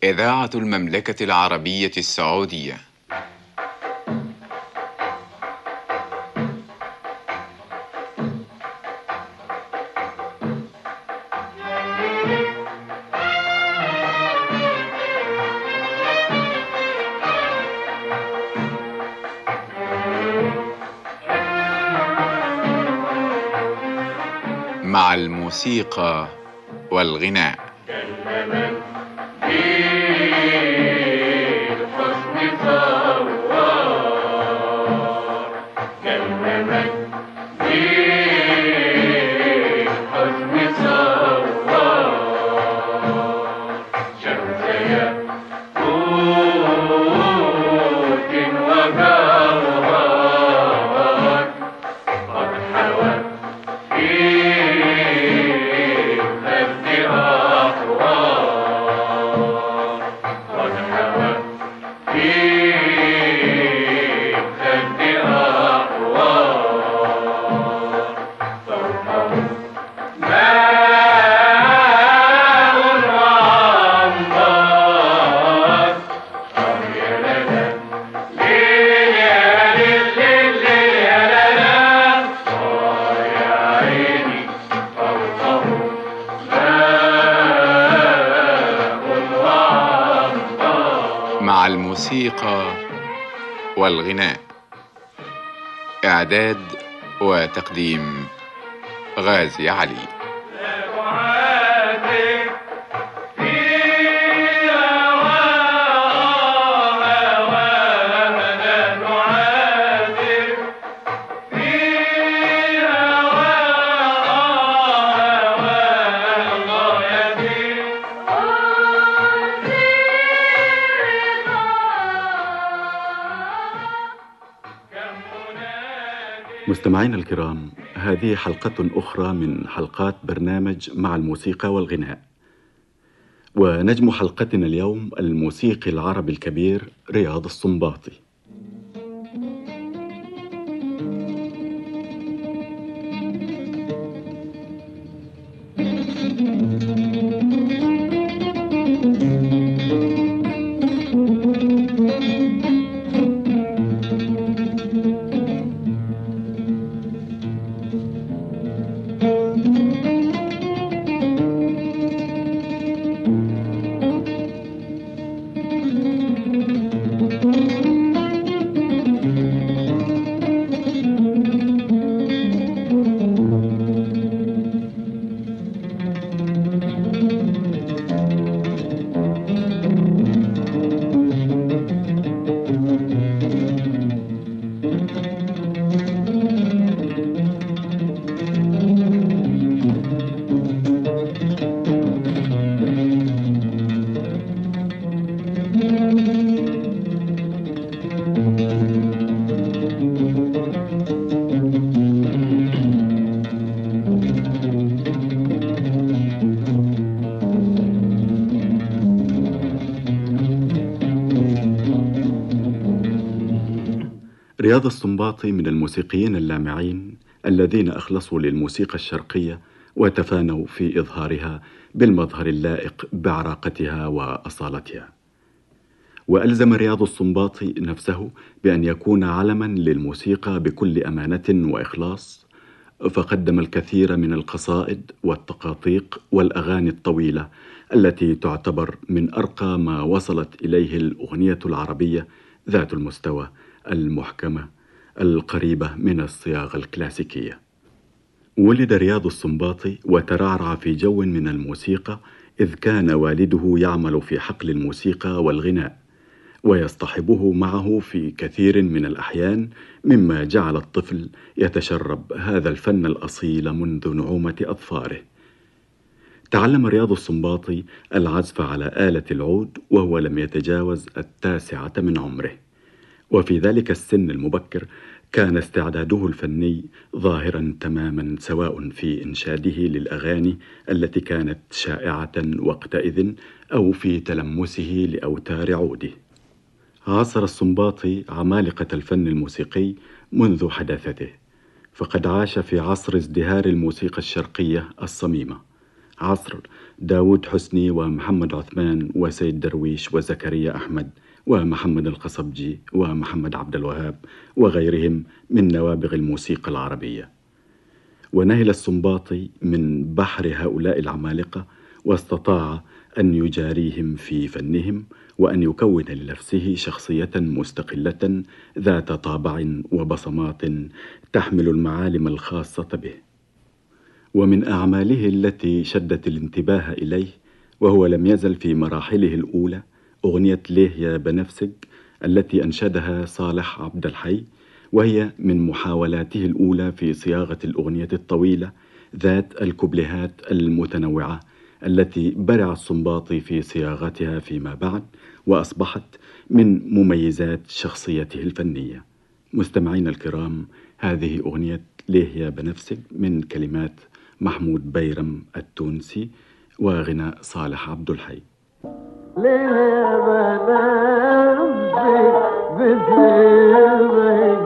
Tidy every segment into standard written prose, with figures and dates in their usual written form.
إذاعة المملكة العربية السعودية. مع الموسيقى والغناء. مع الموسيقى والغناء. إعداد وتقديم غازي علي. مستمعينا الكرام، هذه حلقة أخرى من حلقات برنامج مع الموسيقى والغناء، ونجم حلقتنا اليوم الموسيقي العربي الكبير رياض السنباطي. رياض السنباطي من الموسيقيين اللامعين الذين أخلصوا للموسيقى الشرقية وتفانوا في إظهارها بالمظهر اللائق بعراقتها وأصالتها. وألزم رياض السنباطي نفسه بأن يكون علما للموسيقى بكل أمانة وإخلاص، فقدم الكثير من القصائد والتقاطيق والأغاني الطويلة التي تعتبر من أرقى ما وصلت إليه الأغنية العربية ذات المستوى المحكمة القريبة من الصياغة الكلاسيكية. ولد رياض السنباطي وترعرع في جو من الموسيقى، إذ كان والده يعمل في حقل الموسيقى والغناء ويصطحبه معه في كثير من الأحيان، مما جعل الطفل يتشرب هذا الفن الأصيل منذ نعومة أظفاره. تعلم رياض السنباطي العزف على آلة العود وهو لم يتجاوز 9 من عمره، وفي ذلك السن المبكر كان استعداده الفني ظاهرا تماما، سواء في إنشاده للأغاني التي كانت شائعة وقتئذ أو في تلمسه لأوتار عوده. عاصر السنباطي عمالقة الفن الموسيقي منذ حداثته، فقد عاش في عصر ازدهار الموسيقى الشرقية الصميمة، عصر داود حسني ومحمد عثمان وسيد درويش وزكريا أحمد ومحمد القصبجي ومحمد عبد الوهاب وغيرهم من نوابغ الموسيقى العربية. ونهل السنباطي من بحر هؤلاء العمالقة، واستطاع أن يجاريهم في فنهم، وأن يكون لنفسه شخصية مستقلة ذات طابع وبصمات تحمل المعالم الخاصة به. ومن أعماله التي شدت الانتباه إليه وهو لم يزل في مراحله الأولى أغنية ليه يا بنفسج التي أنشدها صالح عبد الحي، وهي من محاولاته الأولى في صياغة الأغنية الطويلة ذات الكوبليهات المتنوعة التي برع السنباطي في صياغتها فيما بعد، وأصبحت من مميزات شخصيته الفنية. مستمعين الكرام، هذه أغنية ليه يا بنفسج من كلمات محمود بيرم التونسي وغناء صالح عبد الحي. ليه يا بنفسج بتغيبي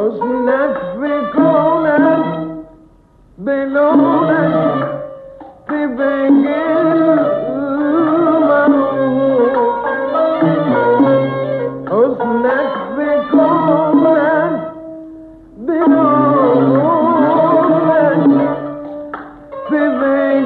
حسنك في كونك بلونك تبقى المرهوب حسنك في كونك بلونك تبقى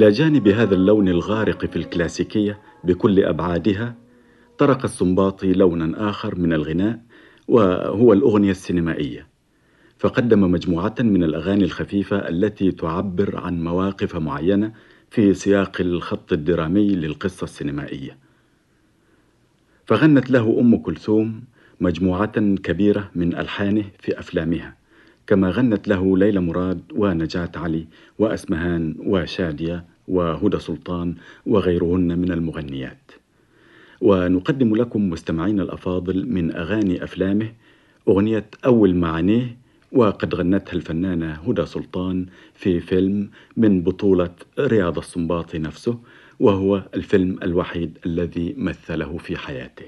إلى جانب هذا اللون الغارق في الكلاسيكية بكل أبعادها، طرق السنباطي لونا آخر من الغناء، وهو الأغنية السينمائية، فقدم مجموعة من الأغاني الخفيفة التي تعبر عن مواقف معينة في سياق الخط الدرامي للقصة السينمائية. فغنت له أم كلثوم مجموعة كبيرة من ألحانه في أفلامها، كما غنت له ليلى مراد ونجاة علي وأسمهان وشادية وهدى سلطان وغيرهن من المغنيات. ونقدم لكم مستمعين الأفاضل من أغاني أفلامه أغنية أول معانيه، وقد غنتها الفنانة هدى سلطان في فيلم من بطولة رياض السنباطي نفسه، وهو الفيلم الوحيد الذي مثله في حياته.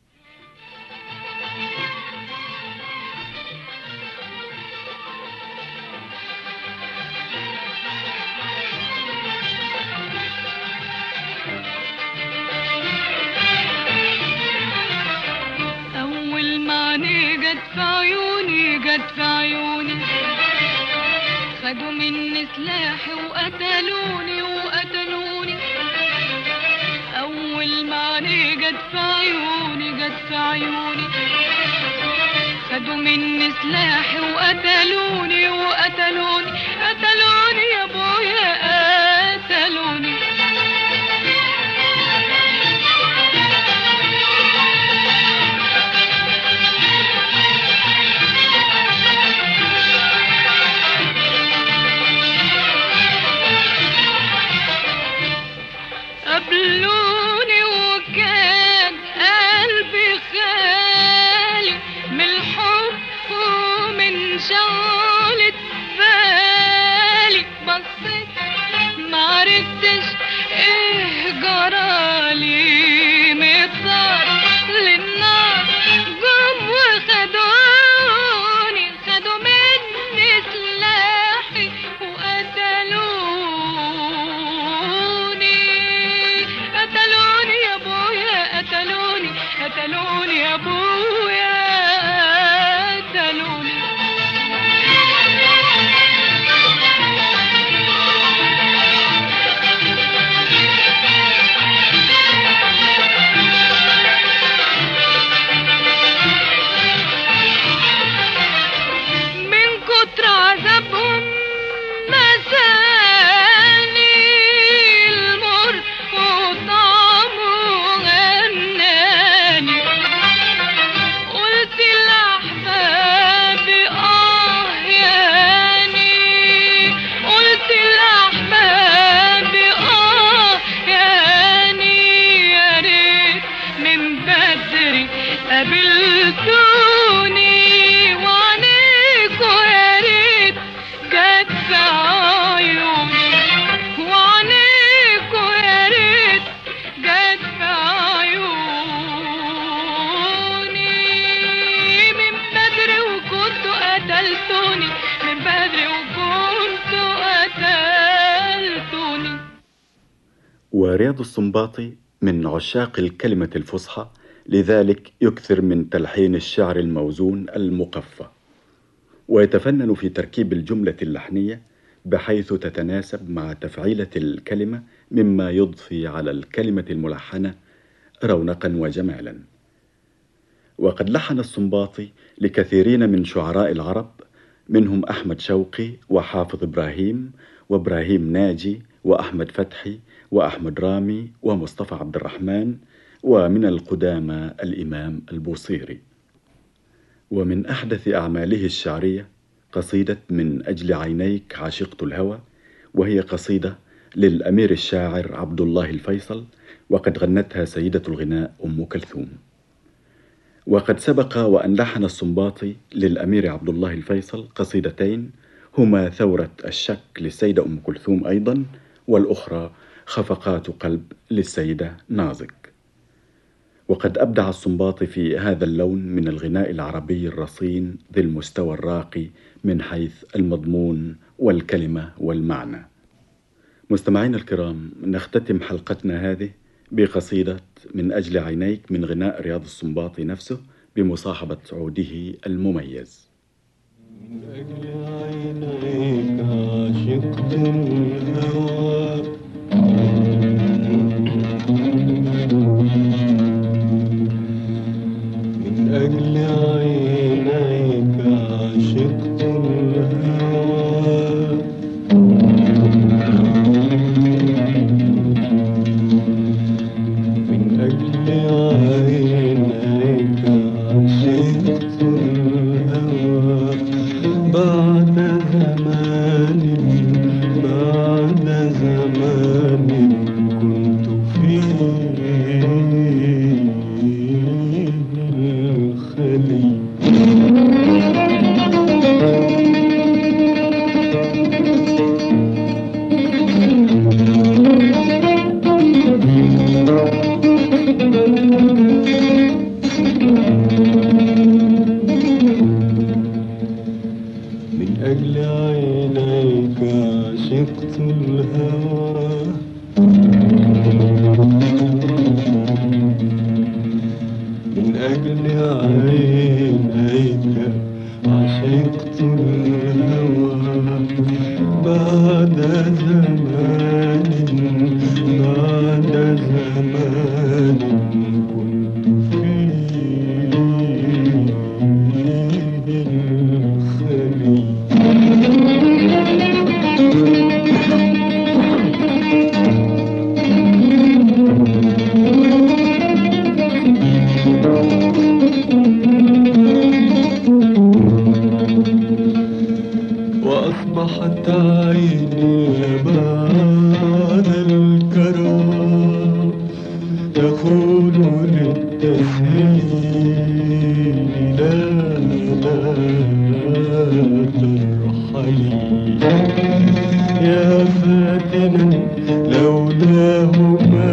أول معني جت في عيوني، جت في عيوني، خدوا مني سلاحي وقتلوني وقتلوني. أول معني جت في عيوني، جت في عيوني، خدوا مني سلاحي وقتلوني وقتلوني. قتلوني يا ابويا قتلوني. قبلوني وكان قلبي خالي من الحب ومن شغلة بالي. بصيت معرفتش ايه جرالي، مضطر للنار جم وخدوني، خدوا مني سلاحي وقتلوني. قتلوني يا ابويا قتلوني، قتلوني يا ابويا قتلوني. من كتر عذابهم مساني المر وطعمه غناني. قلت لأحبابي ياني، قلت لأحبابي ياني، يا ريت من بدري قابلتوني وعنيكوا، يا ريت جت في عيوني وعنيكوا، يا ريت جت في عيوني. من بدري وكنتوا قتلتوني، من بدري وكنتوا قتلتوني. ورياض السنباطي من عشاق الكلمة الفصحى، لذلك يكثر من تلحين الشعر الموزون المقفى، ويتفنن في تركيب الجملة اللحنية بحيث تتناسب مع تفعيلة الكلمة، مما يضفي على الكلمة الملحنة رونقا وجمالا. وقد لحن السنباطي لكثيرين من شعراء العرب، منهم أحمد شوقي وحافظ إبراهيم وإبراهيم ناجي وأحمد فتحي وأحمد رامي ومصطفى عبد الرحمن، ومن القدامى الإمام البوصيري. ومن أحدث أعماله الشعرية قصيدة من أجل عينيك عشقت الهوى، وهي قصيدة للأمير الشاعر عبد الله الفيصل، وقد غنتها سيدة الغناء أم كلثوم. وقد سبق وأن لحن السنباطي للأمير عبد الله الفيصل قصيدتين، هما ثورة الشك للسيدة أم كلثوم أيضا، والأخرى خفقات قلب للسيدة نازك. وقد أبدع السنباطي في هذا اللون من الغناء العربي الرصين ذي المستوى الراقي من حيث المضمون والكلمة والمعنى. مستمعين الكرام، نختتم حلقتنا هذه بقصيدة من أجل عينيك من غناء رياض السنباطي نفسه بمصاحبة عوده المميز. من أجل عينيك عشقت الهوى، أجل عينيك عشقت الهوى من أجل عينيك عشقت الهوى بعد زمان كنت فيه الخلي من أجل عينيك عشقت الهوى من أجل عينيك عشقت الهوى بعد زمان كنت فيه الخلي وأصبحت عيني بعد الكرام تقول للتسهيل لا ترحلي يا فاتنا لولاه ما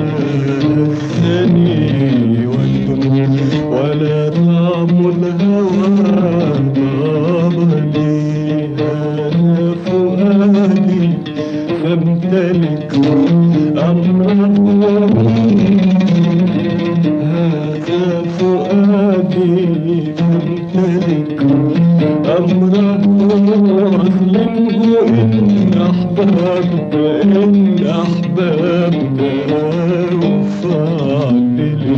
هزني ولا طعم الهوى طاب لي هذا فؤادي فامتلك أمره هذا فؤادي فامتلك أمره واظلمه إن أحببت وفعل لي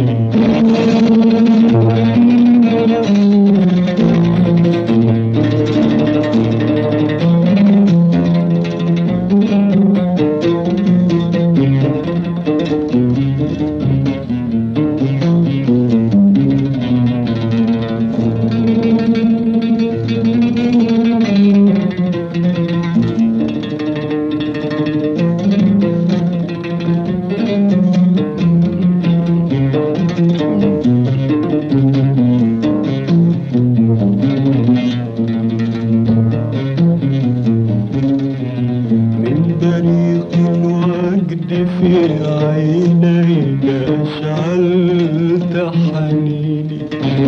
في عينيك أشعلت حنيني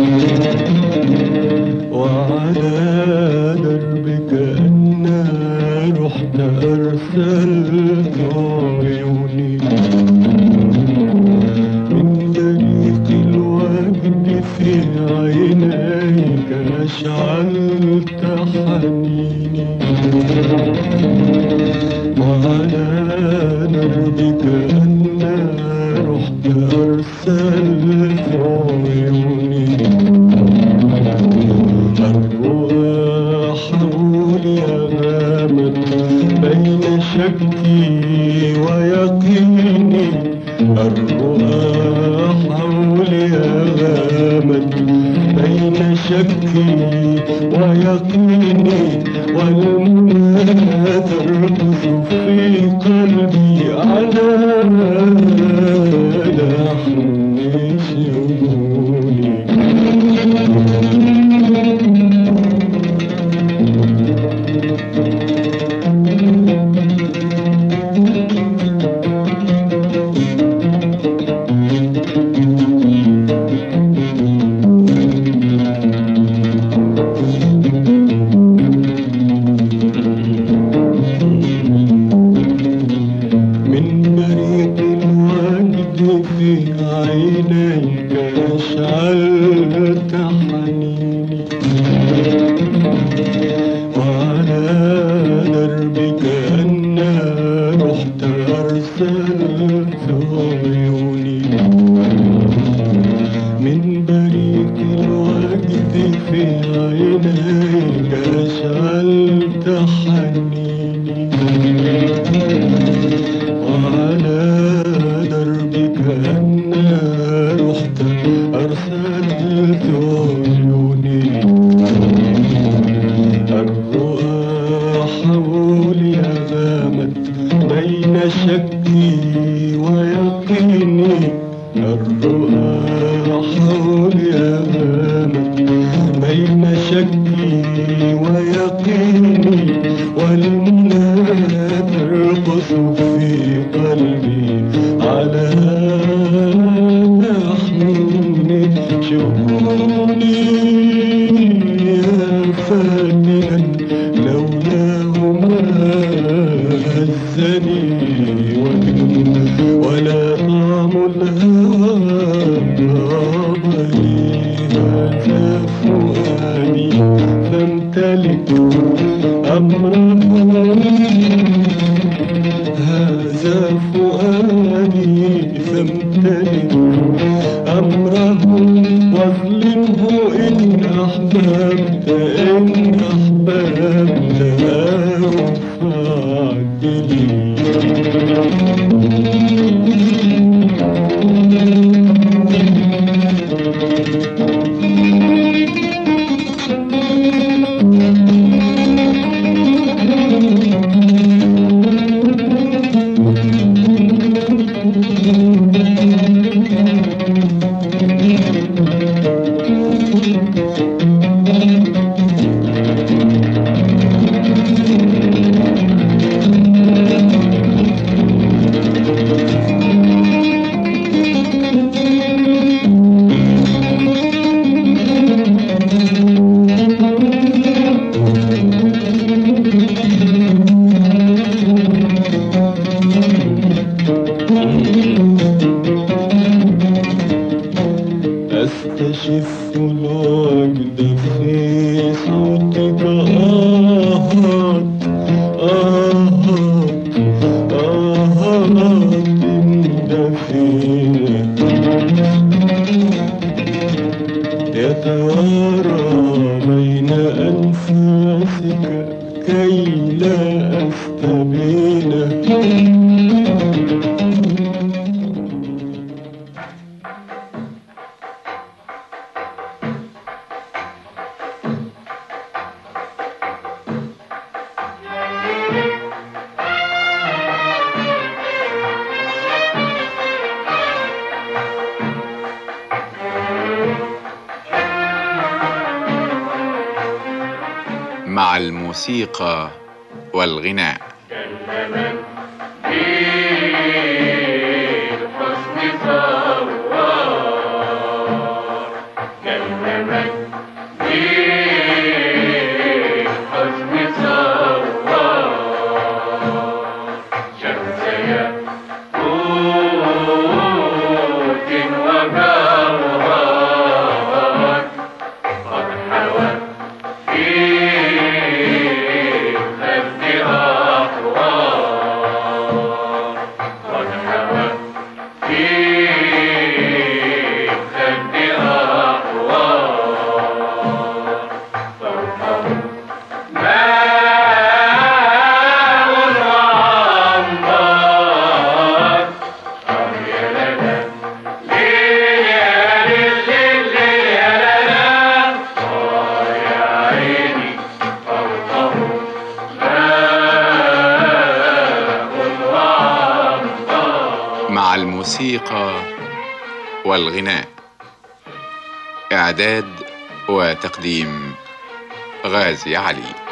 وعلى دربك أنا رحت أرسلت عيوني من بريق الوجد في عينيك أشعلت حنيني وعلى دربك أنا رحت أرسلت عيوني الرؤى حولي غامت بين شكي ويقيني الرؤى حولي غامت بين شكي ويقيني والمنى ترقص في قلبي على لحن شجوني في عينيك أشعلت حنيني وعلى دربك أنا رحت أرسلت عيوني من بريق خدي في عينيك أشعلت حنيني وعلى دربك أنا رحت أرسلت عيوني الرؤى حولي غامت بين شكي ويقيني الرؤى حولي غامت بين شكي ويقيني والمنى ترقص في قلبي على لحن شؤوني يا فاتنا لولاه ما هزني ولا طعم الهوى غاب لي هذا فؤادي فامتلك أمره هذا فؤادي فامتلك أمره واظلمه إن أحببت فاعدلي أستشف الوجد في صوتك آهات آهات آهات دفينة يتوارى بين أنفاسك كي لا أستبينه مع الموسيقى والغناء. كلمت بالحسن ثوار كلمت بالحسن ثوار شمس ياقوت وجوهر قد حوت في مع الموسيقى والغناء. إعداد وتقديم غازي علي.